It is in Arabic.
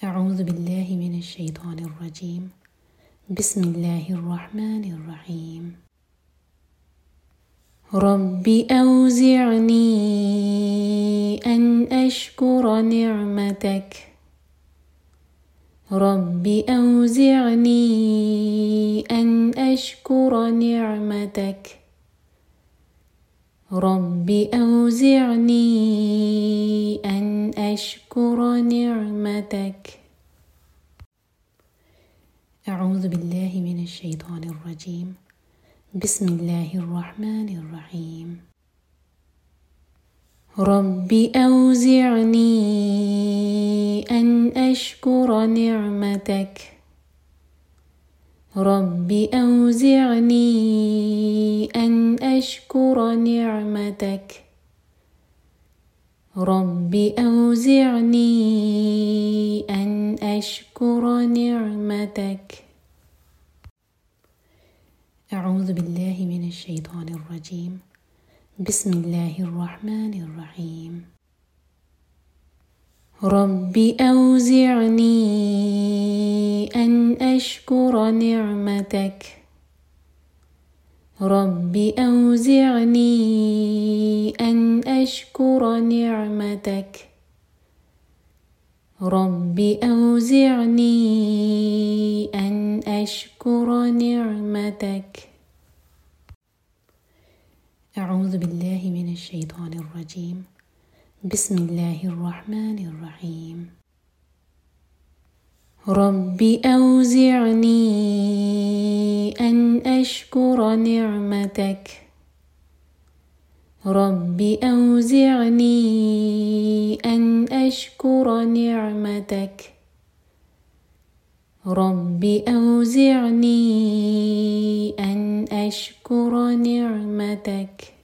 أعوذ بالله من الشيطان الرجيم. بسم الله الرحمن الرحيم. رب أوزعني أن أشكر نعمتك. رب أوزعني أن أشكر نعمتك. رب أوزعني أن أشكر نعمتك. أعوذ بالله من الشيطان الرجيم. بسم الله الرحمن الرحيم. رب أوزعني أن أشكر نعمتك. رب أوزعني أن أشكر نعمتك. رب أوزعني أن أشكر نعمتك. أعوذ بالله من الشيطان الرجيم. بسم الله الرحمن الرحيم. رب أوزعني أن أشكر نعمتك. رب أوزعني أن أشكر نعمتك. رب أوزعني أن أشكر نعمتك. أعوذ بالله من الشيطان الرجيم. بسم الله الرحمن الرحيم. رب أوزعني أن أشكر نعمتك. رب أوزعني أن أشكر نعمتك. رب أوزعني أن أشكر نعمتك.